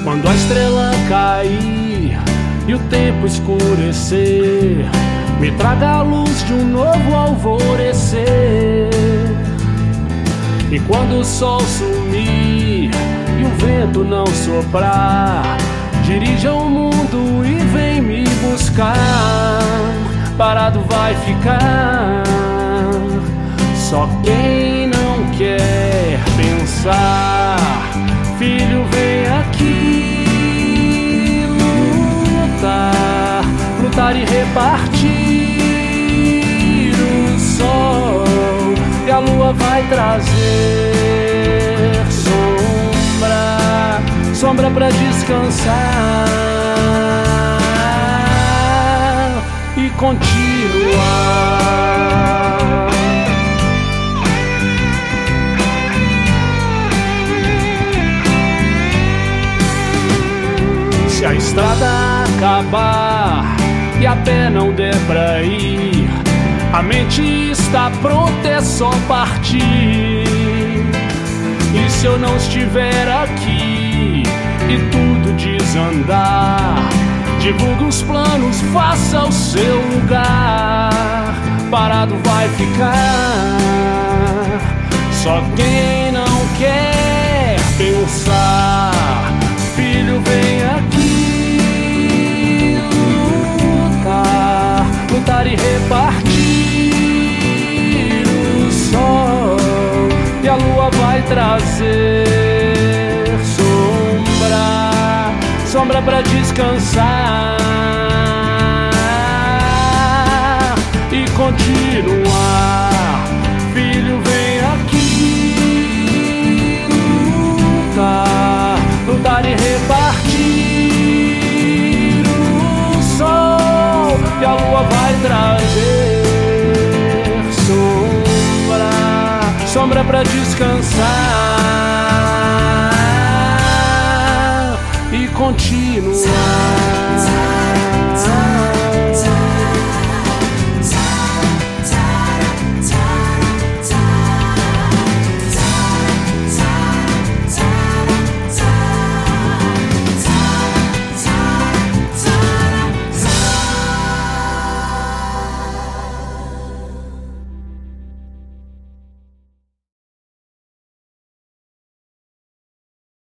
Quando a estrela cair e o tempo escurecer, me traga a luz de um novo alvorecer. E quando o sol sumir e o vento não soprar, dirija o mundo e vem me buscar. Parado vai ficar só quem não quer pensar. Filho, vem aqui lutar, lutar e repartir o sol, e a lua vai trazer sombra, sombra pra descansar e continuar. Se a estrada acabar e a pé não der pra ir, a mente está pronta, é só partir. E se eu não estiver aqui e tudo desandar, divulgue os planos, faça o seu lugar. Parado vai ficar só quem não quer pensar. Filho, vem aqui lutar, lutar e repartir o sol, e a lua vai trazer sombra, sombra pra descansar e continuar. Filho, vem aqui lutar, lutar e repartir o sol, e a lua vai trazer sombra, sombra pra descansar e continuar.